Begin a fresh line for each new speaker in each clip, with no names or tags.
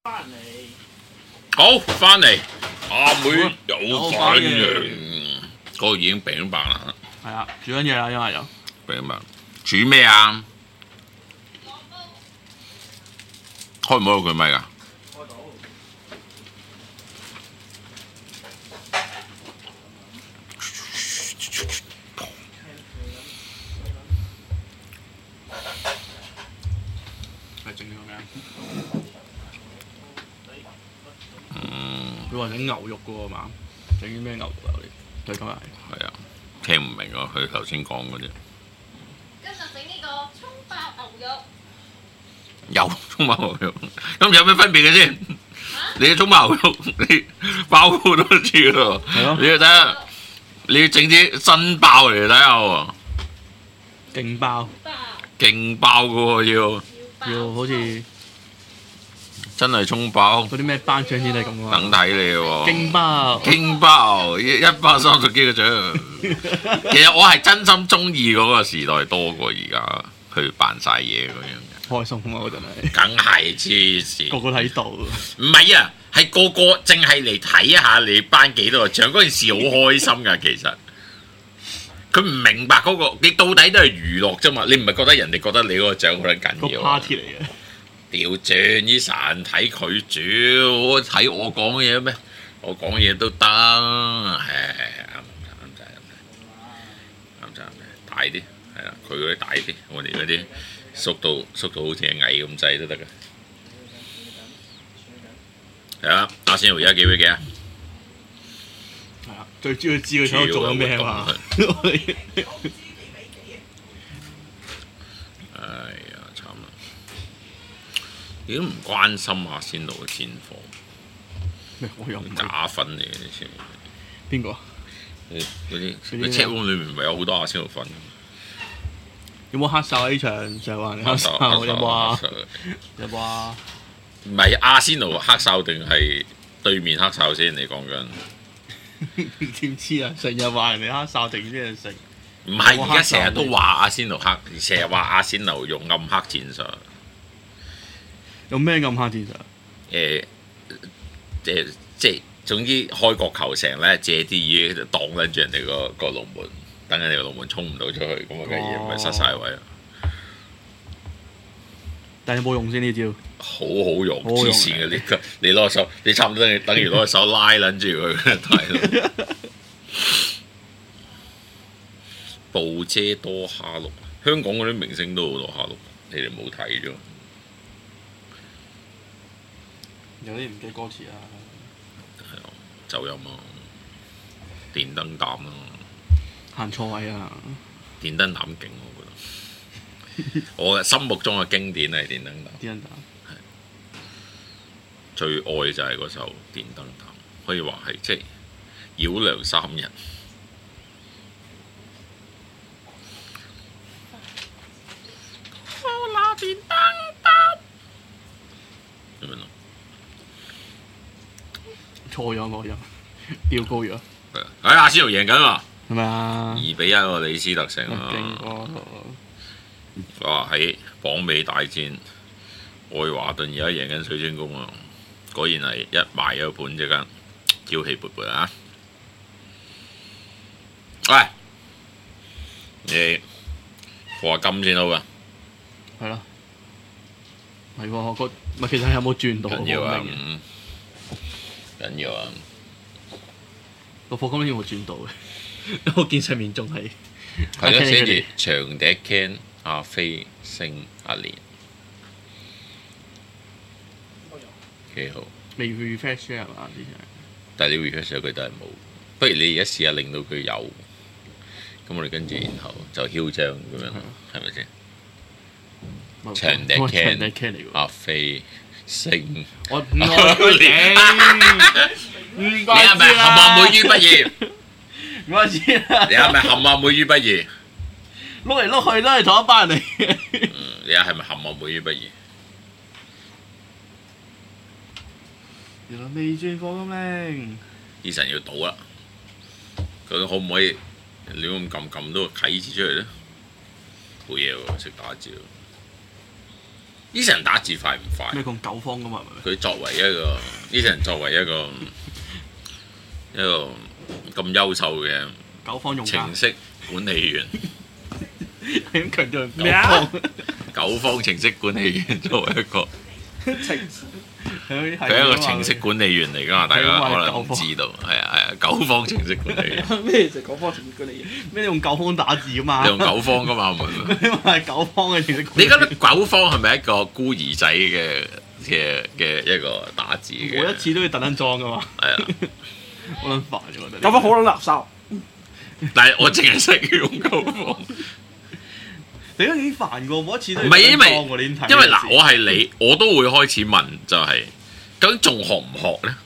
好，翻嚟，阿妹有反應，嗰個已經餅白啦。
係啊，煮緊嘢啦，因為有
餅白，煮咩啊？開唔開到佢咪㗎？
開到。係整咗咩？佢話整牛肉嘅喎嘛，整啲咩牛肉啊？佢今日係。
係啊，聽唔明啊！佢頭先講嗰啲。
今日整呢個葱爆牛肉。
有葱爆牛肉，咁有咩分別嘅先？你嘅葱爆牛肉，你爆好多次咯。
係咯。
你要睇下，你要整啲新爆嚟睇下喎。
勁爆。
勁爆嘅喎
要好似
真係葱爆。
嗰啲咩頒獎典禮咁啊！
等睇你喎。
勁爆。
勁爆130幾個獎。其實我係真心中意嗰個時代多過而家去扮晒嘢嗰樣。
開心啊！嗰陣係。
梗係黐線。
個個睇到。
唔係啊，係個個淨係嚟睇一下你頒幾多個獎，嗰件事好開心㗎。其實佢唔明白嗰個，你到底都係娛樂啫嘛。你唔係覺得人哋覺得你嗰個獎好撚緊要
個 party 嚟嘅。
調轉啲神睇佢煮，睇我講嘢咩？我講嘢都得，係啱，大啲係啦，佢嗰啲大啲，我哋嗰啲縮到好似係蟻咁滯都得嘅。係啊，阿仙奴而家幾比幾啊？
係啊，最主要知佢喺度做緊咩嘛。
哎呀，慘啦！你都唔關心阿仙奴嘅戰況。
咩？我又唔
假粉嚟嘅先。
邊個啊？
嗰啲 chat room 裏面咪有好多阿仙奴粉。
有冇黑哨呢場？就係話黑哨有冇啊？有冇啊？
唔係阿仙奴黑哨定係對面黑哨先？你講緊？
點知啊？成日話人哋黑哨定啲人食。
唔係，而家成日都話阿仙奴黑，成日話阿仙奴用暗黑戰術。
用咩暗黑戰術？
即係總之開角球成咧，借啲嘢就擋緊住人哋個龍門，等人哋個龍門衝唔到出去，咁啊嘅嘢咪失晒位咯。
但係有冇用先呢招？
好好用，黐線嘅你攞手，你差唔多等於攞手拉撚住佢睇咯。布遮多哈綠，香港嗰啲明星都好多哈綠，你哋冇睇咗？
有啲唔記歌詞啊。
係啊，走音啊，電燈膽啊，
行錯位啊！
電燈膽勁我覺得，我嘅心目中嘅經典係電燈膽。
電燈膽
係最愛就係嗰首電燈膽，可以話係即係繞梁三日。電燈膽咁樣咯，
錯咗個音，飆高咗。
阿仙奴贏緊喎，
係咪啊
？2-1喎，李斯特城啊！
勁過。
哇！喺榜尾大戰，愛華頓而家贏緊水晶宮啊！果然係一賣咗盤即刻朝氣勃勃啊！喂，你課金先好㗎。
係咯，係喎，個咪其實有冇轉到？
緊要啊！緊要啊！
個課金有冇轉到嘅？我見上面仲係
係咯，寫住長笛 Ken 阿飛星阿連，幾好。
未 refresh 係嘛？之前。
但係你 refresh 咗佢都係冇，不如你而家試下令到佢有，咁我哋跟住然後就囂張咁樣，係咪先？長笛 Ken 阿飛星，
我唔愛你，
你係咪含阿妹於不義？
我知啦。
你係咪含阿妹於不義？
碌嚟碌去都係同一班人嚟嘅。
你係咪含阿妹於不義？
原來未轉課金令。
Eason要賭啦，究竟可唔可以亂咁撳到個啟字出嚟咧？好嘢喎，識打字喎。 Eason 打字快唔快？
咩講九方噶嘛？
佢作為一個 Eason 作為一個咁優秀嘅
九方用家
程式管理員，
咁強調
咩啊？
九方程式管理員作為一個。
佢
係一個程式管理員嚟㗎嘛，大家可能唔知道，係啊，九方程式管理員。
咩就九方程式管理員？
咩你用九方打字㗎嘛？
你用九方㗎嘛？
因為係九方嘅程式管理員。
你覺得九方係咪一個孤兒仔嘅一個打字嘅？
每一次都要特登裝㗎嘛。
係啊，
好撚煩嘅我覺得。
九方好撚垃圾。
但係我淨係識用九方。
你都已經煩過，每一次都
唔係因為
因為
嗱，我係你，我都會開始問，就係究竟仲學唔學咧？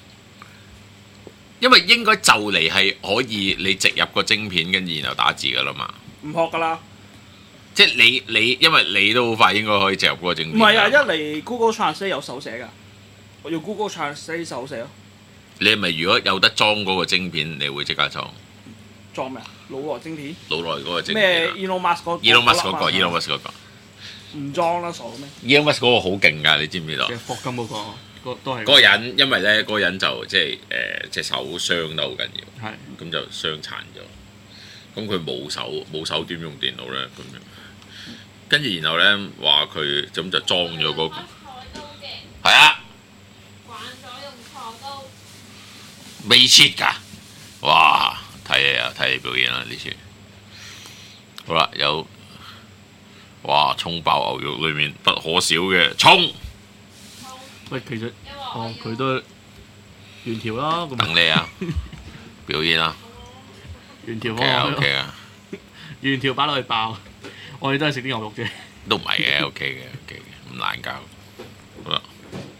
因為應該就嚟係可以你植入個晶片，跟住然後打字噶啦嘛。
唔學㗎啦。
即係你，因為你都好快應該可以植入嗰個晶片。
唔係啊，一嚟 Google Translate 有手寫㗎，我用 Google Translate 手寫咯。
你係咪如果有得裝嗰個晶片，你會即刻裝？
裝咩啊？腦內晶片？
腦內嗰個晶片
咩 Elon Musk 嗰個
Elon Musk 嗰個
唔裝啦，傻咩
？Elon Musk 嗰個好勁㗎，你知唔知道？
霍金嗰個都係。
嗰個人因為咧，嗰個人就即係隻手傷得好緊要，
係
咁就傷殘咗。咁佢冇手點用電腦咧？咁樣跟住然後咧話佢咁就裝咗嗰個。係啊。
慣咗用菜刀。
未切㗎，哇！睇你表演啦呢次。好啦，有哇葱爆牛肉裏面不可少嘅葱。
喂，其實佢都原條啦，咁
等你啊，表演啦。
原條
OK 啊，
原條擺落去爆，我哋都係食啲牛肉啫。
都唔係嘅，OK 嘅，唔難搞。好啦。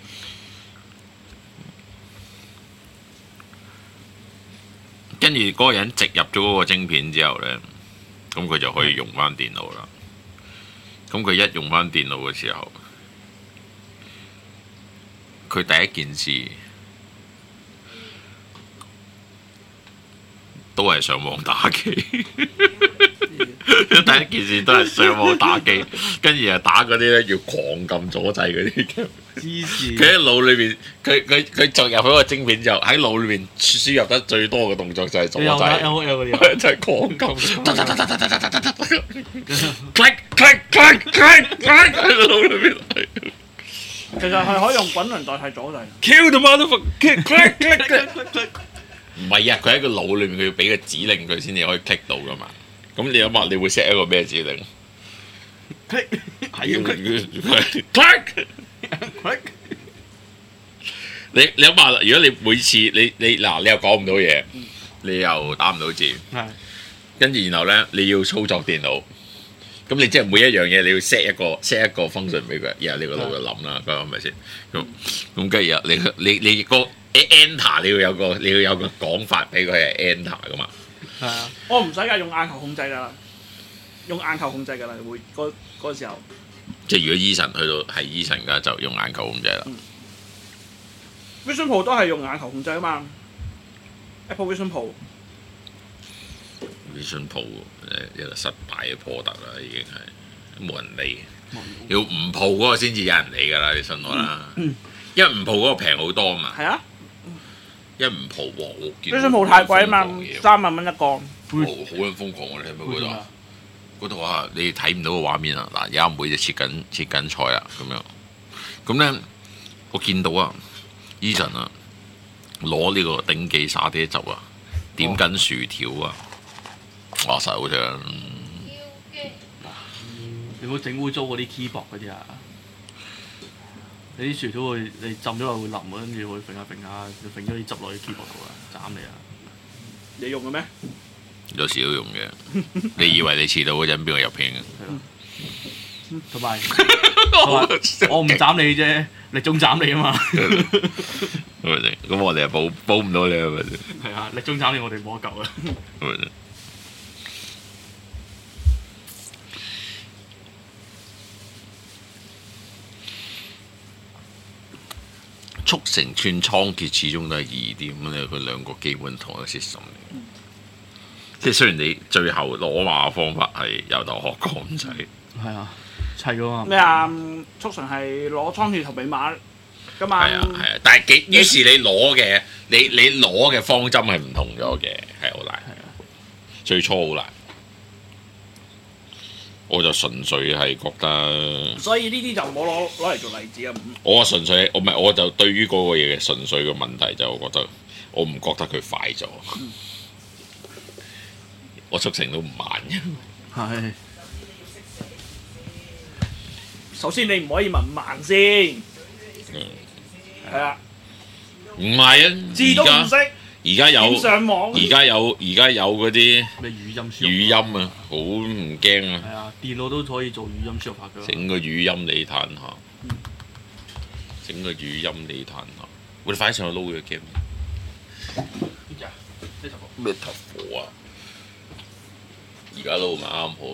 跟住嗰個人植入咗嗰個晶片之後咧，咁佢就可以用翻電腦啦。咁佢一用翻電腦嘅時候，佢第一件事都係上網打機。第一件事都係上網打機，跟住又打嗰啲咧要狂撳左掣嗰啲。佢喺腦裏邊，佢進入咗個晶片之後，喺腦裏邊輸入得最多嘅動作就係左掣，
有嗰啲，
就係狂撳。click click click click click 喺腦裏邊。
其實係可以用滾輪代替左掣。
Kill the motherfucker! Click click click click。唔係啊，佢喺個腦裏面，佢要俾個指令佢先至可以 click 到噶嘛。咁你諗下，你會 set 一個咩指令
？click 係
咁 click。你諗下，如果你每次你嗱，你又講唔到嘢，你又打唔到字，跟住然後咧你要操作電腦，咁你即係每一樣嘢你要 set 一個 function 俾佢，然後你個腦就諗啦，係咪先？咁跟住你個 enter 你要有個講法俾佢係 enter 噶嘛？
係啊，我唔使㗎，用眼球控制㗎啦，會嗰時候。
即係如果 Eason 去到係 Eason 㗎，就用眼球控制啦。
Vision Pro 都係用眼球控制啊嘛 ，Apple Vision
Pro。Vision Pro 一個失敗嘅 product 啦，已經係冇人理。要唔 Pro 嗰個先至有人理㗎啦，你信我啦。因為唔 Pro 嗰個平好多啊嘛。
係啊。
因為唔 Pro 喎，我見
Vision Pro 太貴啊嘛，3萬蚊一個。
好撚瘋狂喎！你睇唔睇嗰度啊？嗰度啊，你睇唔到個畫面啊！嗱，而家阿妹就切緊菜啦，咁樣。咁咧，我見到啊 ，Eason 啊，攞呢個頂記沙爹汁啊，點緊薯條啊，哇！實好正。
你唔好整污糟嗰啲 keyboard 嗰啲啊！你啲薯條你浸咗落會腍，跟住會揈下，揈咗啲汁落去 keyboard 度啊，斬你啊！
你用嘅咩？
有時都用嘅，你以為你遲到嗰陣邊個入片嘅？
同埋我唔斬你啫，力中斬你啊嘛！
係咪先？咁我哋係保唔到你係咪先？
係啊，力中斬你我哋冇得救啊！
係咪先？速成串倉頡始終都係易啲，咁咧佢兩個基本同一個 system 嚟。即係雖然你最後攞馬嘅方法係由頭學講仔，
係啊， 砌噶嘛。
咩啊？速成係攞倉鼠頭尾馬噶嘛？
係啊，但係於是你攞嘅方針係唔同咗嘅，係好難。
係啊，
最初好難，我就純粹係覺得，
所以呢啲就唔好攞嚟做例子啊！
我純粹我唔係我就對於嗰個嘢嘅純粹嘅問題就覺得，我唔覺得佢快咗，我速成都唔慢嘅。
係。
首先你唔可以問慢先，係啊，
唔係啊，
字都唔識，
而家有
點上網？
而家有嗰啲
咩語音輸
語音啊，好唔驚啊！
係啊，電腦都可以做語音輸入法㗎。
整個語音你嘆下，整個語音你嘆下，我哋快啲上去撈嘅 game。咩頭火啊？而家撈咪啱好。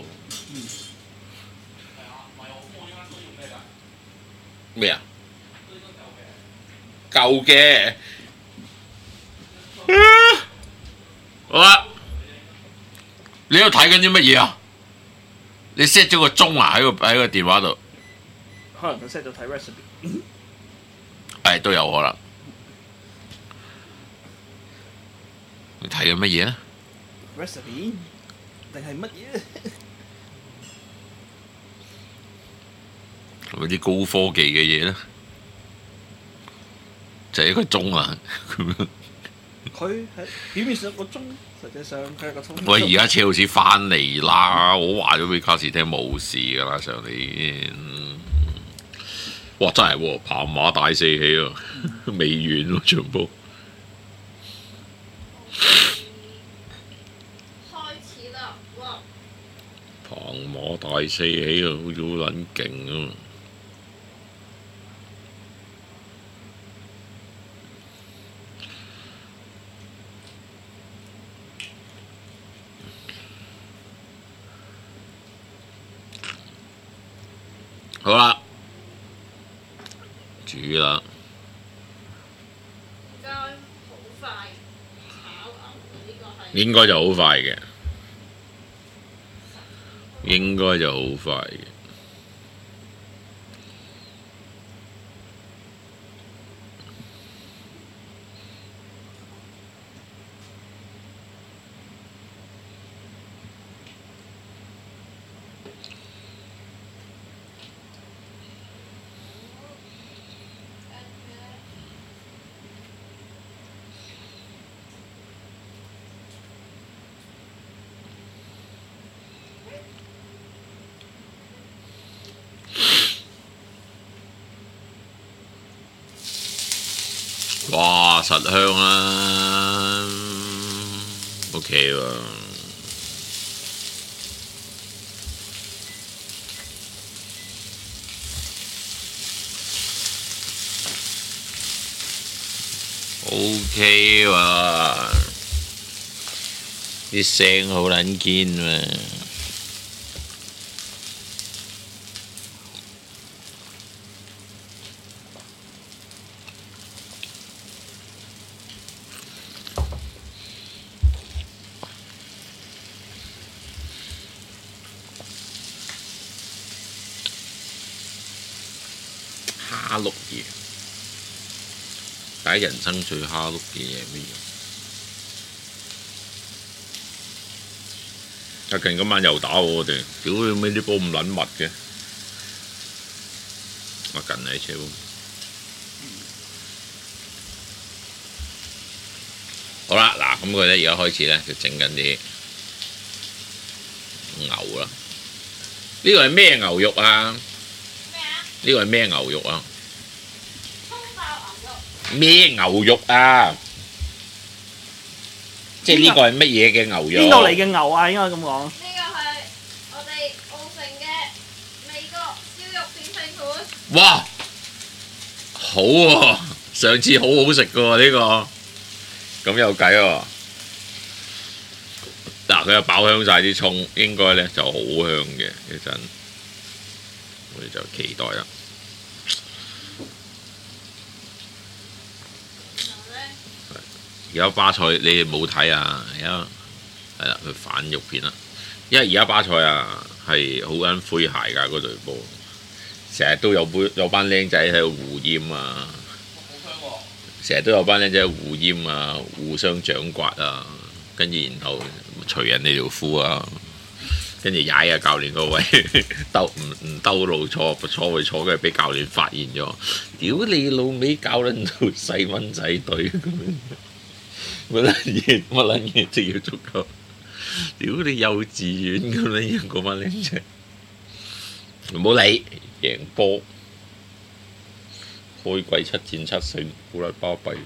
咩啊？舊嘅。好啦，你喺度睇緊啲乜嘢啊？你 set 咗個鐘啊？喺個電話度。
可能佢 set 咗睇 recipe。
係都有可能。你睇緊乜嘢咧
recipe 定係乜嘢？
係咪啲高科技嘅嘢咧？就係一個鐘啊！咁樣。
佢係表面上個鐘，實際上佢係個鐘。
喂，而家車路士翻嚟啦！我話咗俾卡士聽冇事㗎啦，上年。哇！真係喎，跑馬大四起喎，未完喎全部。
開始啦！哇！
跑馬大四起啊，好似好撚勁啊！好啦，煮啦。
應該好快炒牛呢個係。
應該就好快嘅，應該就好快嘅。哇！實香啦，OK 喎。OK 喎，啲聲好撚堅喎。蝦碌嘢，第一人生最蝦碌嘅嘢係乜嘢？阿勁今晚又打我哋，屌你咩啲波咁撚密嘅？阿勁喺超。好啦，嗱咁佢咧而家開始咧就整緊啲牛啦。呢個係咩牛肉啊？呢個係咩牛肉啊？
葱爆牛肉。
咩牛肉啊？即係呢個係乜嘢嘅牛肉？
邊度嚟嘅牛啊？應該咁講。
呢個係我哋澳城嘅美國燒肉片拼盤。
哇！好喎，上次好好食嘅喎呢個，咁有計喎。嗱，佢又爆香晒啲葱，應該咧就好香嘅一陣，我哋就期待啦。而家巴塞你哋冇睇啊？而家係啦，佢反肉片啦，因為而家巴塞啊係好撚詼諧㗎嗰隊波，成日都有班僆仔喺度互閹啊，成日都有班僆仔互閹啊，互相掌摑啊，跟住然後除人哋條褲啊，跟住踩下教練個位，唔兜路坐去坐，跟住俾教練發現咗，屌你老味搞撚到細蚊仔隊咁樣，乜撚嘢職業足球？屌你幼稚園咁樣嗰班僆仔，唔好理，贏波，開季7戰7勝，好撚巴閉，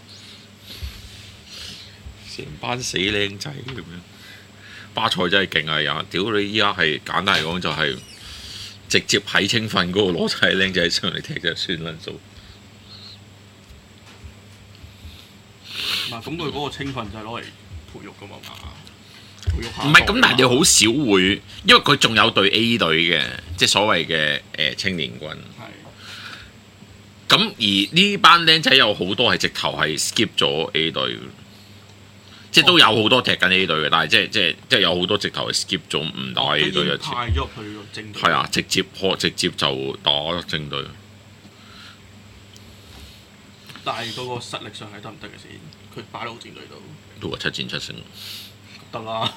成班死僆仔咁樣。巴塞真係勁啊！呀，屌你依家係簡單嚟講就係直接喺青訓嗰度攞晒僆仔上嚟踢就算啦數。
嗱，咁佢嗰個青訓就係攞嚟培育噶嘛，
唔係咁，但係你好少會，因為佢仲有隊 A 隊嘅，即係所謂嘅青年軍。咁而呢班僆仔有好多係直頭係 skip 咗 A 隊，即係都有好多踢緊 A 隊嘅，但係即係有好多直頭係 skip 咗唔打 A 隊嘅。
派咗去個正隊。
係啊，直接就打正隊。
但係嗰個實力上係得唔得嘅先？佢擺到正隊度。
都話7戰7勝。
得啦。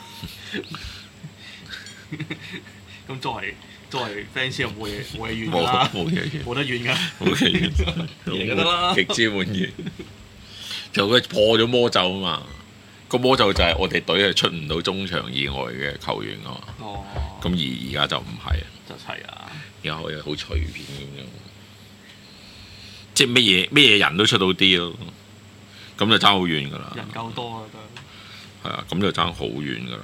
咁作為 fans 又冇嘢怨㗎啦，冇得怨㗎，
冇嘢怨，
贏就得啦，
極之滿意。就佢破咗魔咒啊嘛，個魔咒就係我哋隊係出唔到中場以外嘅球員啊嘛。
哦。
咁而家就唔係啊。
就係啊。而
家可以好隨便咁樣，即係乜嘢人都出到啲咯，咁就爭好遠㗎啦。
人夠多啊都。
係啊，咁就爭好遠㗎啦。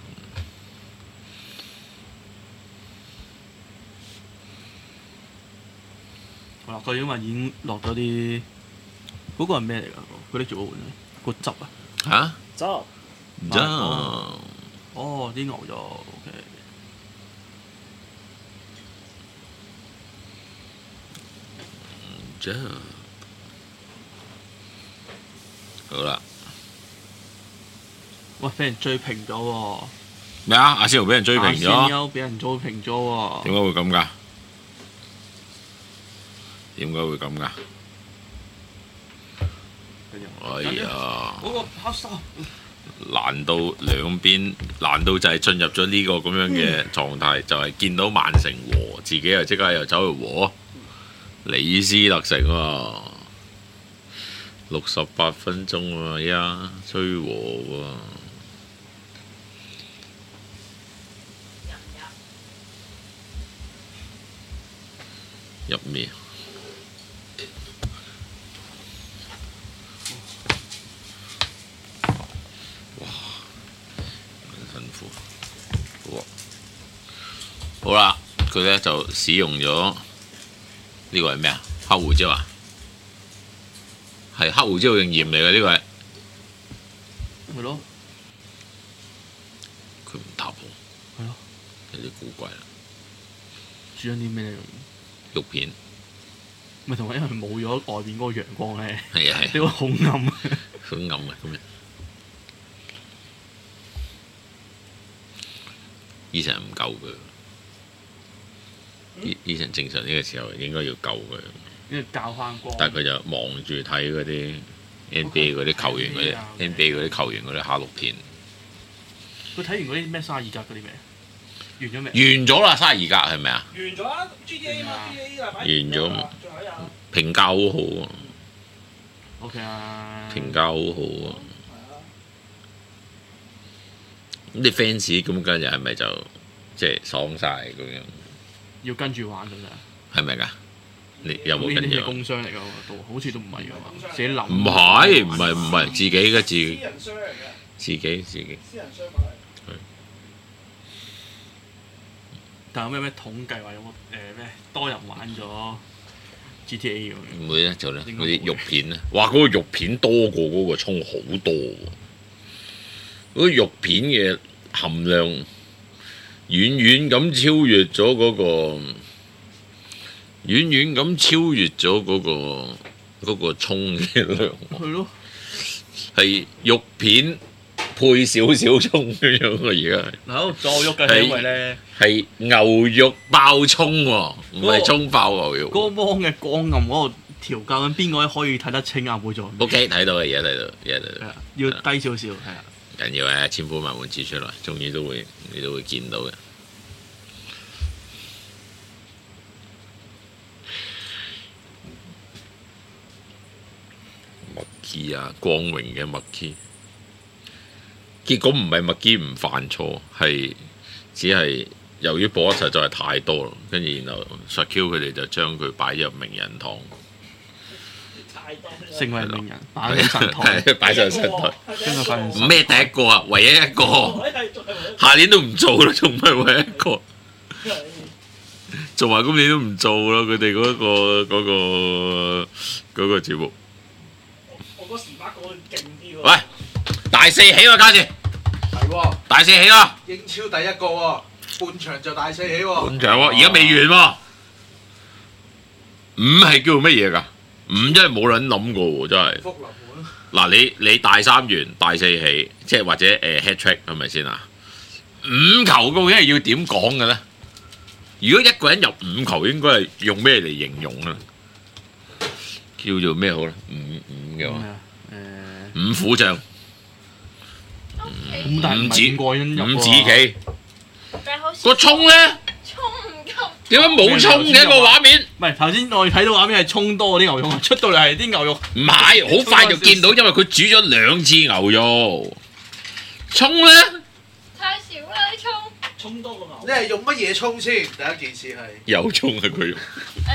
好啦，佢因為已經落咗啲，嗰個係咩嚟㗎？嗰啲做乜咧？個汁啊？
嚇？
汁。
哦，啲牛肉 OK。
汁。好啦。
喂，俾人追平咗喎！
咩啊？阿仙奴俾人追平咗？
阿仙優俾人追平咗喎！
點解會咁㗎？點解會咁㗎？哎呀！
嗰個黑衫。
難道兩邊？難道就係進入咗呢個咁樣嘅狀態？就係見到曼城和，自己又即刻又走去和？李斯特城喎，68分鐘喎，依家追和喎。入面，哇，辛苦。好啦，佢咧就使用咗呢個係咩啊？黑胡椒啊？係黑胡椒定鹽嚟嘅呢個係？
係咯。
佢唔搭喎。
係咯。
有啲古怪啦。
煮緊啲咩咧？
肉片，
咪同埋因為冇咗外邊嗰個陽光咧，
係啊係，
呢個好暗，
好暗啊咁樣。醫生唔救佢，醫生正常呢個時候應該要救佢，
因為教翻光。
但係佢就忙住睇嗰啲 NBA 嗰啲球員嗰啲 NBA 嗰啲球員嗰啲哈錄片。
佢睇完嗰啲咩沙爾格嗰啲咩？完咗未？
完咗啦，沙爾格係咪啊？
完咗啦 GTA 嘛 GTA 禮拜。
完咗，
仲有一日。
評價好好啊。
OK 啊。
評價好好啊。咁啲 fans 咁跟住係咪就即係爽晒咁樣？
要跟住玩㗎咋？
係咪㗎？你有冇跟住？
呢啲係工商嚟㗎喎，都好似都唔係㗎嘛，自己諗。
唔係，自己嘅自己。
私人商嚟嘅。
自己。私
人商買嚟。
但有咩統計話有冇咩多人玩咗 GTA 咁樣？
唔會咧，就咧嗰啲肉片咧，哇！嗰個肉片多過嗰個葱好多喎，嗰個肉片嘅含量遠遠咁超越咗嗰個，遠遠咁超越咗嗰個葱嘅量。
係咯。
係肉片配少少葱咁樣啊！而家
好再喐嘅係因為咧，
係牛肉爆葱喎，唔係葱爆牛肉。
嗰個芒嘅光暗嗰個調教緊邊個可以睇得清啊？會做
OK，睇到嘅，而家睇到，而家睇到。
要低少少，係啊。
緊要啊！千呼萬喚始出來，終於你都會見到嘅。麥基啊，光榮嘅麥基，結果唔係麥基唔犯錯，係只係由於播得實在係太多啦，跟住然後 Shaquille 佢哋就將佢擺入名人堂，
成為名人，擺上神台，
擺上神台。
將佢擺上神台。
咩第一個啊？唯一一個，下年都唔做啦，仲唔係唯一一個？做埋今年都唔做啦，佢哋嗰個節目。
我嗰時把嗰個勁啲喎。
喂，大四起喎，家姐。
係喎，
大四起啦！
英超第一個喎，半場就大四起喎。
半場喎，而家未完喎。五係叫做乜嘢㗎？五真係冇撚諗過喎，真係。
福臨門。
嗱，你大三完，大四起，即係或者hat trick 係咪先啊？五球究竟係要點講嘅咧？如果一個人入五球，應該係用咩嚟形容啊？叫做咩好咧？五嘅話，五虎將，
咁但係唔係5個人入喎
五子棋。
但係好似
個葱咧，
葱唔夠。
點解冇葱嘅個畫面？
唔係頭先我哋睇到畫面係葱多啲牛肉，出到嚟係啲牛肉。
唔係，好快就見到，因為佢煮咗2次牛肉。葱咧，
太少啦啲葱。
葱多個牛。
你係用乜嘢葱先？第一件事係。
有葱係佢用。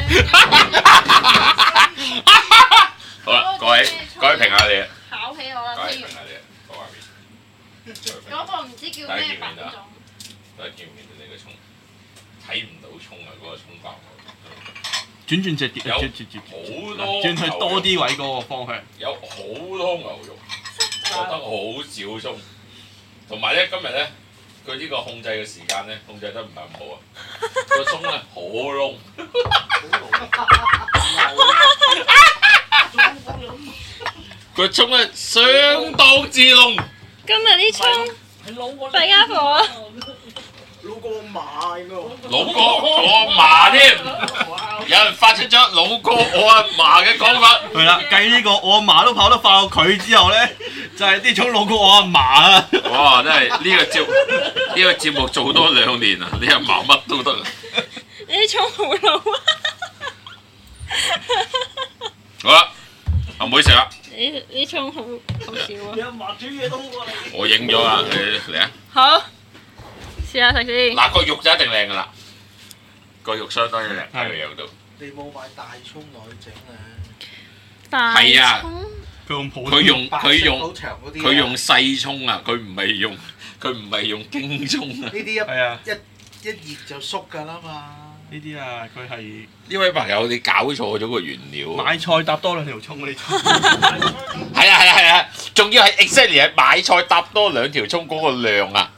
好啦，各位評下你啊。
考起我啦，
各位
資源。
評下你啊，個畫面。
嗰個唔知叫咩品種。
大家見唔見到你個葱？睇唔到葱啊！嗰個葱爆
轉隻碟，
有
轉
好多
轉去多啲位嗰個方向。
有好多牛肉，覺得好少葱。同埋咧，今日咧，佢呢個控制嘅時間咧，控制得唔係咁好啊！個葱咧好燶。個葱咧相當之燶。
今日啲葱弊家伙啊！
老過馬應該。
老哥我阿嫲添，有人發出咗老哥我阿嫲嘅講法。
係啦，計呢個我阿嫲都跑得快過佢之後咧，就係啲葱老過我阿嫲啊！
哇！真係呢個節目做多2年啊！你阿嫲乜都得啊！
你啲葱好老啊！
好啦，阿妹食啦。
你啲葱好少啊！
你阿嫲煮嘢都好過你。
我影咗啦，你嚟啊！
好，試下食先。
嗱，個肉就一定靚噶啦，個肉相當之靚喺個樣度。
你冇買大葱落去整啊？
大
係啊
葱
佢用細葱啊，佢唔係用京葱啊。
呢啲
係啊，
一熱就縮㗎啦嘛。
呢啲啊，佢係
呢位朋友你搞錯咗個原料。
買菜搭多2條葱嗰啲葱。
係啊，仲要係 exactly 係買菜搭多2條葱嗰個量啊！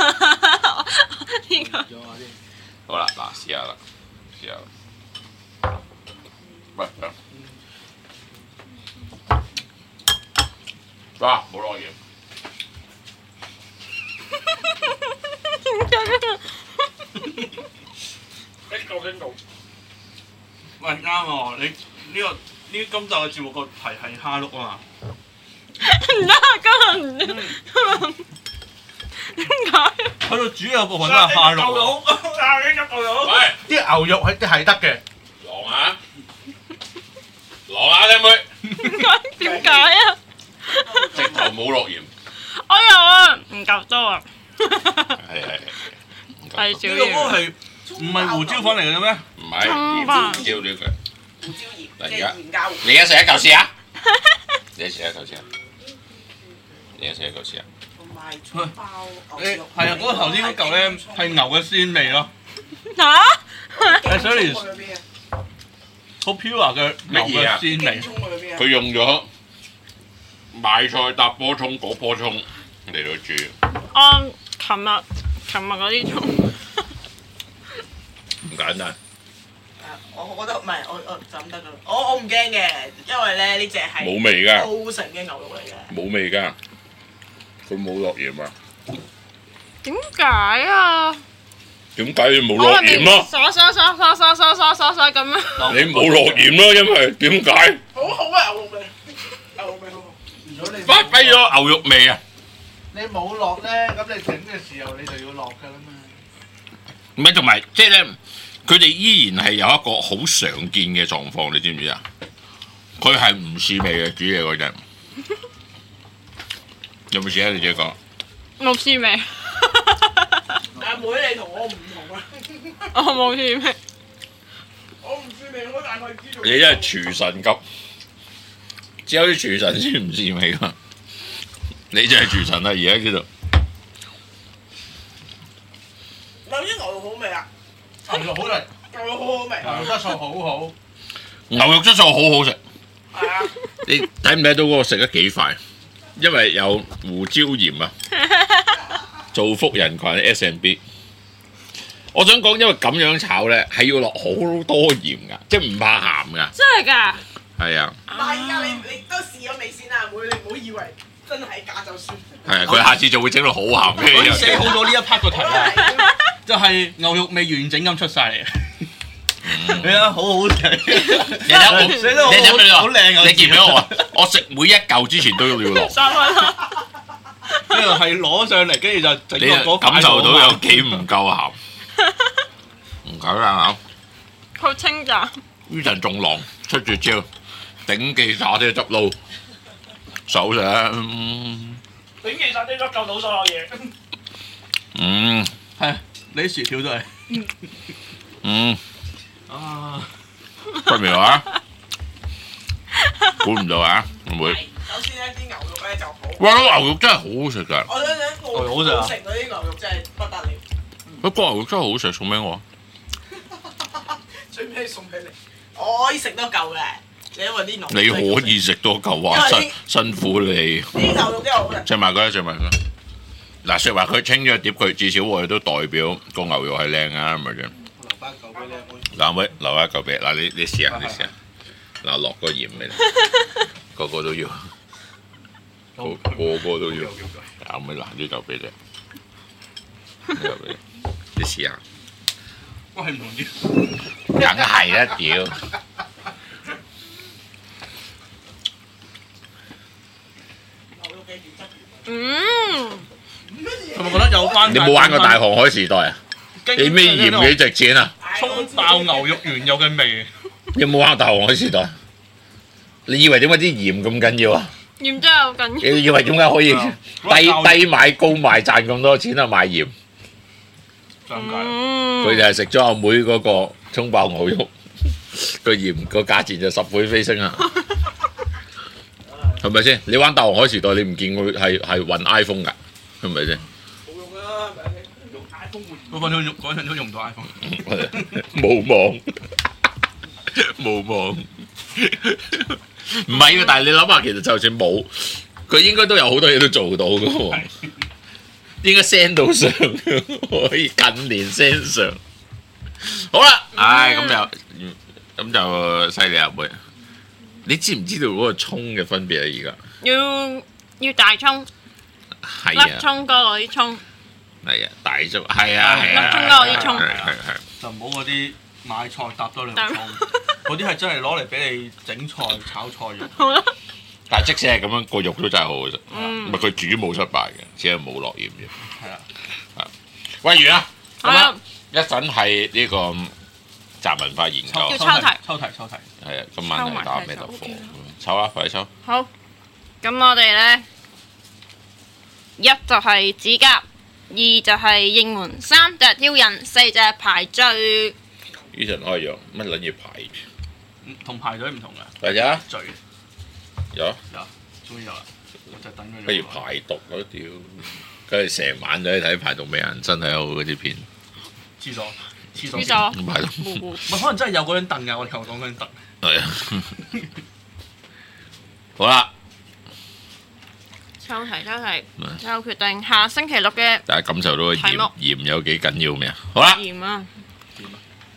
呢個
好啦，嗱試下啦，試下啦。喂，哇，冇落鹽。
呢度。
喂，啱喎！你呢今集嘅節目個題係蝦碌啊嘛。
唔得，今日唔得。點解？
喺度煮嘅部分都係蝦碌。
牛肉，
喂，
啲牛肉係得嘅。
狼啊，靚妹。
點解啊？
直頭冇落鹽。
我有啊，唔夠多啊。
係。
係少
呢個
嘢。
係唔係胡椒粉嚟嘅咩？
唔係鹽椒呢句。
胡椒鹽
嗱而家
鹽膠。
你而家食一嚿試下。你食一嚿試下。你而家食一嚿試下。
同埋葱爆
誒係啊，嗰頭先嗰嚿咧係牛嘅鮮味咯。
嚇？
誒所以
葱去邊啊？
好 pure 嘅牛嘅鮮味。
葱去邊啊？
佢用咗買菜搭波葱嗰棵葱嚟到煮。
我琴日嗰啲葱。
唔簡單。
我覺得唔係，我就咁得㗎啦。我唔驚嘅，因為咧呢隻係
冇味㗎。
澳城嘅牛肉嚟嘅。
冇味㗎。 佢冇落鹽啊？
點解啊？
點解你冇落鹽啊？
嗦咁樣。
你冇落鹽啦，因為點解？
好好啊，牛肉味，牛肉味好好。
如果你
發揮咗牛肉味啊！
你冇落咧，咁你整嘅時候你就要落㗎啦嘛。
唔係，同埋即係咧，佢哋依然係有一個好常見嘅狀況，你知唔知啊？佢係唔試味嘅煮嘢嗰陣，有冇試啊？你自己講。
冇試味。
阿妹你同我唔同啊！
我冇試味。
我唔試味，我大概知道。
你真係廚神級，只有啲廚神先唔試味㗎。你真係廚神啊！而家叫做
頭先牛肉好味啊！
牛肉好食，
牛肉好好味，
牛肉質素好好。
牛肉質素好好食。
係啊！
你睇唔睇到嗰個食得幾快？因為有胡椒鹽啊，造福人群 S&B。我想講，因為咁樣炒咧，係要落好多鹽㗎，即係唔怕鹹㗎。
真係㗎？
係啊。
唔係㗎，你都試咗味先啊，妹，你唔好以為真係假就算。
係啊，佢下次就會整到好鹹嘅。
我已經寫好咗呢一 part 個題啦，
係
就係牛肉味完整咁出晒嚟。你睇好好食，
你睇我，
寫得好
你睇咩
好靚啊！
你見唔見我啊？我食每一嚿之前都要落，
三分啦。
跟住係攞上嚟，跟住就整
你
個嗰塊
感受到
度啊嘛
有幾唔夠鹹。唔夠啦
好清淡。
呢陣仲狼出絕招，頂記打啲汁撈，手上
頂其實你都救到所有嘢。
係你啲薯條都係啊！
不妙啊！估唔到啊，會唔會？
首先咧，啲牛肉咧就好。
哇！嗰牛肉真係好好食㗎，
我想想
好食啊
澳城嗰啲牛肉真係不得了。
嗰個牛肉真係好食，送俾我。
最尾送俾你，我可以食多嚿嘅，因為啲牛肉
你可以食多嚿啊！辛苦你。
啲牛肉真係好食。
食埋佢，食埋佢。嗱，食埋佢清咗碟，佢至少我哋都代表個牛肉係靚啊，係咪先？
留翻嚿俾你阿妹。
嗱，妹留一嚿俾嗱，你試下，你試下。嗱，落個鹽俾你，個個都要，個個都要。阿妹嗱，呢嚿俾你，呢嚿俾你，你試下。
我係唔同啲。
梗係啦，屌！
牛肉嘅原汁
嗯。
係咪覺得有翻？
你冇玩過大航海時代啊？你咩鹽幾值錢啊？
沖爆牛肉原有嘅味。
你有冇玩過大航海時代？你以為點解啲鹽咁緊要啊？
鹽真係好緊要。
你以為點解可以低買高賣賺咁多錢啊？賣鹽，
上屆
佢就係食咗阿妹嗰個葱爆牛肉，個鹽個價錢就10倍飛升啊！係咪先？你玩大航海時代，你唔見佢係運 iPhone 㗎，係咪先？
冇用啦，係咪？用 iPhone
嗰陣都用唔到 iPhone。
冇網，冇網。唔係㗎，但係你諗下，其實就算冇，佢應該都有好多嘢都做到㗎喎。應該 send 到上，可以近年 send 上。好啦，唉，咁就犀利啊妹！你知唔知道嗰個葱嘅分別啊？而
要大葱，
家係啊，
粒葱多過啲葱，
係啊，大葱係啊，係啊，
粒葱多過啲葱。
就唔好嗰啲買菜搭多兩葱，嗰啲係真係攞嚟俾你整菜炒菜用。
好啦。
但係即使係咁樣，個肉都真係好好食。
嗯
唔係佢煮冇失敗嘅，只係冇落鹽啫。
係啦。
喂，完啦。
好啦。
一陣係呢個集文化研究。
要抽題。
抽題。
係啊，今晚係打咩特課？抽啊，快啲抽！
好，咁我哋咧，一就係指甲，二就係應門，三就係挑人，四就係排序。
呢陣可以用乜撚嘢排？
同排隊唔同㗎。
大家
序
有，
終於有啦，我就等咗。
不如排毒咯屌！佢哋成晚都喺睇排毒美人真係好嗰啲片。
廁所。
唔係咯。
唔係可能真係有嗰張凳㗎，我哋頭講嗰張凳。
係啊。好啦。
抽題，最後決定下星期六嘅
大家感受到個
題目
鹽有幾緊要未啊？好啦，
鹽啊。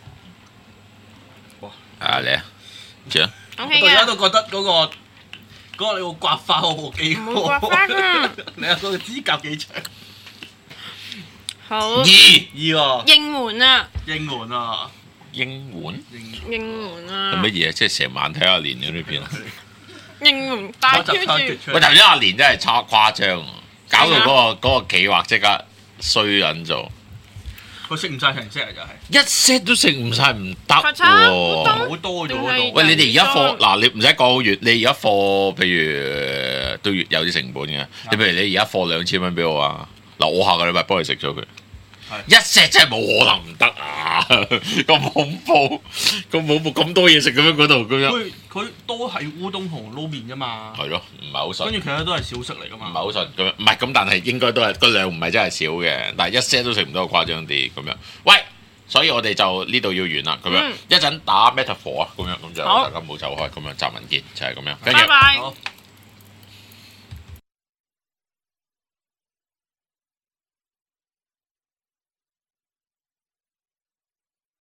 啊嚟啊，知啊。
OK
我而家
嘅。
都覺得嗰個嗰個你會刮花我部機，
唔好刮花啊！
你睇嗰個指甲幾長？
好。
二喎，
應門啊！
應門啊，
英門
應門啊！
係乜嘢？即係成晚睇阿蓮嗰啲片。
應門大挑戰。
喂，頭先阿蓮真係誇張啊，搞到嗰個企劃即刻衰撚咗。
佢食唔晒成 set 就係
一 set 都食唔晒唔得
好
喎。
好多咗嗰度。
喂，你哋而家貨嗱，你唔使講好月，你而家貨譬如都有啲成本嘅。你譬如你而家貨2000蚊俾我啊，嗱我下個禮拜幫你食咗佢。一 set 真係冇可能唔得啊！咁恐怖，咁多嘢食咁樣嗰度咁樣。
佢都係烏冬同撈麵啫嘛。
係咯，唔係好順。
跟住其他都係小食嚟噶嘛。
唔係好順咁樣，唔係咁，但係應該都係個量唔係真係少嘅，但係一 set 都食唔到，誇張啲咁樣。喂，所以我哋就呢度要完啦，咁樣一陣打 metaphor 啊，咁樣咁就大家冇走開，咁樣集文結就係咁樣，跟住。
拜拜。
好